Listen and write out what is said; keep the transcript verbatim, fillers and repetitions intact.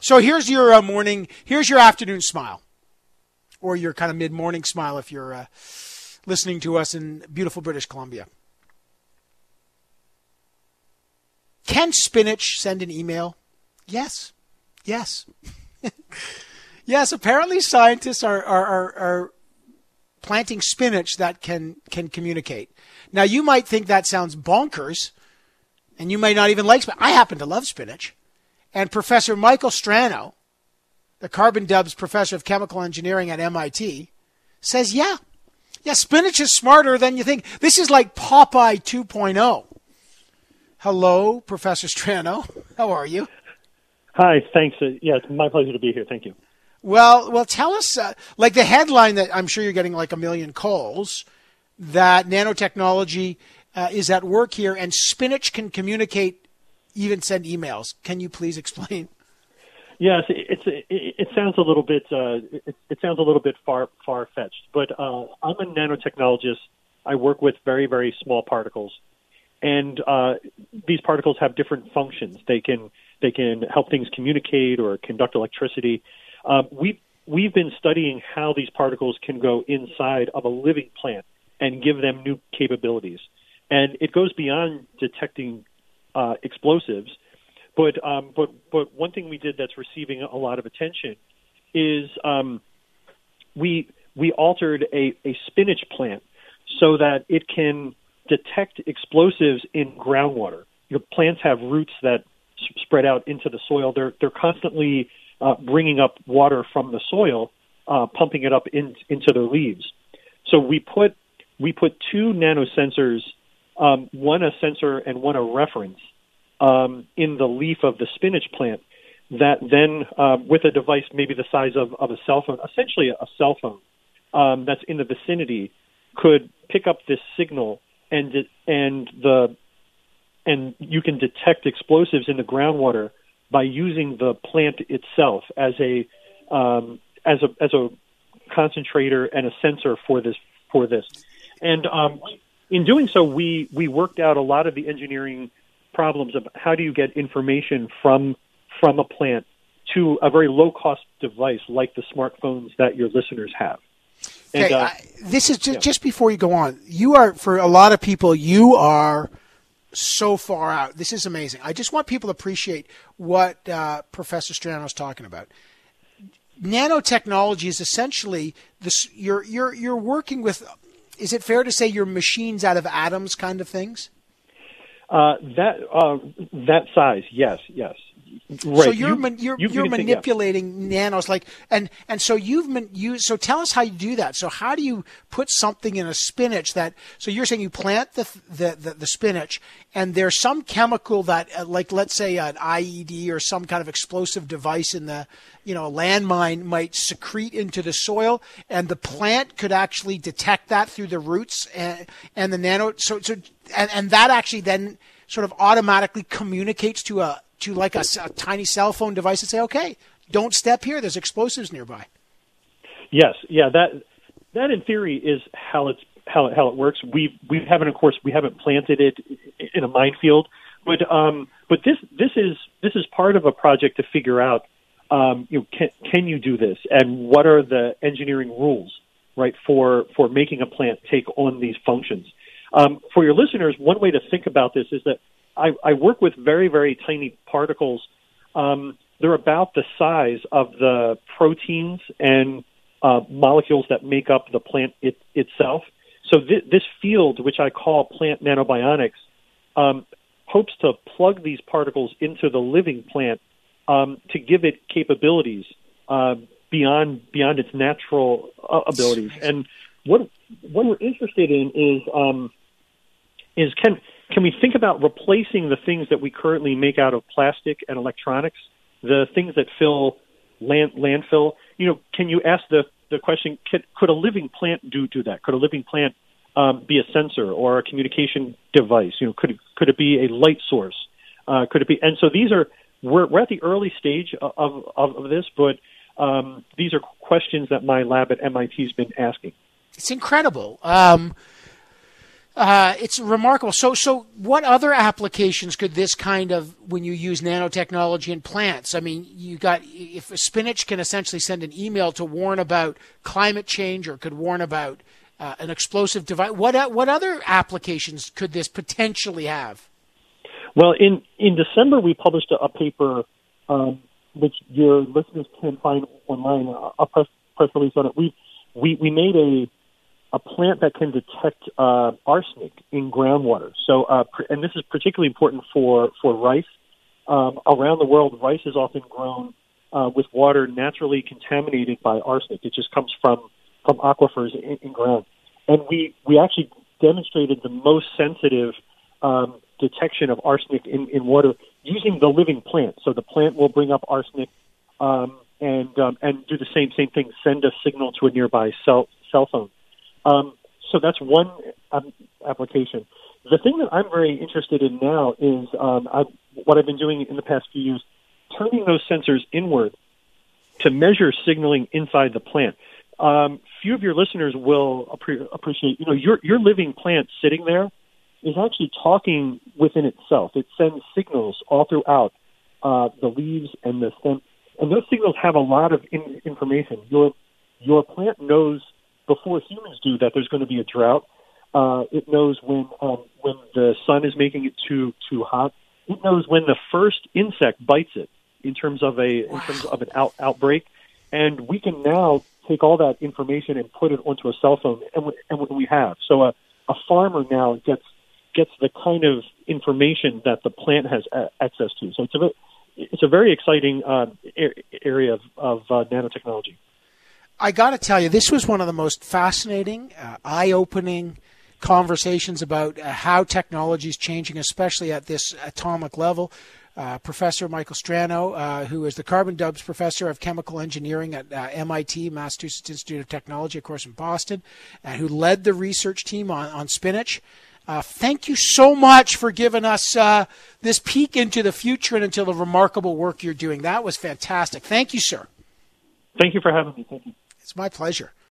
So here's your uh, morning, here's your afternoon smile, or your kind of mid-morning smile if you're uh, listening to us in beautiful British Columbia. Can spinach send an email? Yes. Yes. Yes, apparently scientists are, are, are, are planting spinach that can, can communicate. Now, you might think that sounds bonkers, and you might not even like spinach. I happen to love spinach. And Professor Michael Strano, the Carbon Dubs professor of chemical engineering at M I T, says, yeah, yeah, spinach is smarter than you think. This is like Popeye two point oh. Hello, Professor Strano. How are you? Hi, thanks. Uh, yeah, it's my pleasure to be here. Thank you. Well, well, tell us, uh, like the headline that I'm sure you're getting like a million calls, that nanotechnology uh, is at work here and spinach can communicate, even send emails. Can you please explain? Yes, it's it, it sounds a little bit uh, it, it sounds a little bit far far fetched, but uh, I'm a nanotechnologist. I work with very very small particles, and uh, these particles have different functions. They can they can help things communicate or conduct electricity. Um, we we've been studying how these particles can go inside of a living plant and give them new capabilities, and it goes beyond detecting uh, explosives. But um, but but one thing we did that's receiving a lot of attention is um, we we altered a, a spinach plant so that it can detect explosives in groundwater. Your plants have roots that s- spread out into the soil. They're they're constantly uh, bringing up water from the soil, uh, pumping it up in, into their leaves. So we put we put two nanosensors, um, one a sensor and one a reference. Um, in the leaf of the spinach plant that then, uh, with a device maybe the size of, of a cell phone, essentially a cell phone um, that's in the vicinity, could pick up this signal and and the and you can detect explosives in the groundwater by using the plant itself as a um, as a as a concentrator and a sensor for this for this. And um, in doing so, we we worked out a lot of the engineering problems of how do you get information from from a plant to a very low-cost device like the smartphones that your listeners have. And, okay, uh, I, this is just, yeah. just before you go on. You are, for a lot of people, you are so far out. This is amazing. I just want people to appreciate what uh, Professor Strano is talking about. Nanotechnology is essentially this. You're you're you're working with. Is it fair to say you're machines out of atoms, kind of things? Uh, that uh, that size, yes, yes. Right. So you're you, man, you're you, you're you manipulating yeah. nanos, like and and so you've man, you. So tell us how you do that. So how do you put something in a spinach that? So you're saying you plant the the the, the spinach, and there's some chemical that, uh, like let's say an I E D or some kind of explosive device in the, you know, a landmine might secrete into the soil, and the plant could actually detect that through the roots and and the nano. So so and and that actually then sort of automatically communicates to a to like a, a tiny cell phone device and say, okay, don't step here. There's explosives nearby. Yes, yeah. That that in theory is how it's how it, how it works. We we haven't, of course, we haven't planted it in a minefield, but um, but this this is this is part of a project to figure out, um, you know, can can you do this, and what are the engineering rules, right, for for making a plant take on these functions. Um, for your listeners, one way to think about this is that I, I work with very, very tiny particles. Um, they're about the size of the proteins and uh, molecules that make up the plant it, itself. So th- this field, which I call plant nanobionics, um, hopes to plug these particles into the living plant um, to give it capabilities uh, beyond beyond its natural uh, abilities. And what what we're interested in is um, is can Can we think about replacing the things that we currently make out of plastic and electronics, the things that fill land, landfill? You know, can you ask the, the question, could, could a living plant do, do that? Could a living plant um, be a sensor or a communication device? You know, could it, could it be a light source? Uh, could it be? And so these are, we're, we're at the early stage of, of, of this, but um, these are questions that my lab at M I T has been asking. It's incredible. Um Uh, it's remarkable. So, so what other applications could this kind of, when you use nanotechnology in plants? I mean, you got, if a spinach can essentially send an email to warn about climate change or could warn about uh, an explosive device, what what other applications could this potentially have? Well, in, in December, we published a, a paper, um, which your listeners can find online, a press, press release on it. We, we, we made a, a plant that can detect uh, arsenic in groundwater. So, uh, and this is particularly important for, for rice. Um, around the world, rice is often grown uh, with water naturally contaminated by arsenic. It just comes from, from aquifers in, in ground. And we, we actually demonstrated the most sensitive um, detection of arsenic in, in water using the living plant. So the plant will bring up arsenic um, and um, and do the same same thing, send a signal to a nearby cell cell phone. Um, so that's one um, application. The thing that I'm very interested in now is um, I've, what I've been doing in the past few years, turning those sensors inward to measure signaling inside the plant. Um, few of your listeners will appre- appreciate, you know, your your living plant sitting there is actually talking within itself. It sends signals all throughout uh, the leaves and the stem, and those signals have a lot of in- information. Your your plant knows before humans do that there's going to be a drought. Uh, it knows when um, when the sun is making it too too hot. It knows when the first insect bites it in terms of a in terms of an out, outbreak, and we can now take all that information and put it onto a cell phone, and we, and we have. So a, a farmer now gets gets the kind of information that the plant has a- access to. So it's a it's a very exciting uh, area of, of uh, nanotechnology. I got to tell you, this was one of the most fascinating, uh, eye-opening conversations about uh, how technology is changing, especially at this atomic level. Uh, Professor Michael Strano, uh, who is the Carbon Dubs Professor of Chemical Engineering at uh, M I T, Massachusetts Institute of Technology, of course, in Boston, and who led the research team on, on spinach. Uh, thank you so much for giving us uh, this peek into the future and into the remarkable work you're doing. That was fantastic. Thank you, sir. Thank you for having me. Thank you. It's my pleasure.